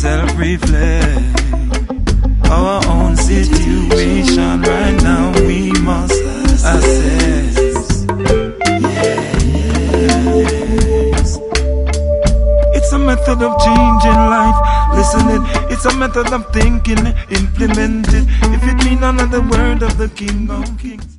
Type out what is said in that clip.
self-reflect. Our own situation right now we must assess. Yes. It's a method of changing life. Listening, it's a method of thinking. Implement it. If it mean another word of the King of Kings.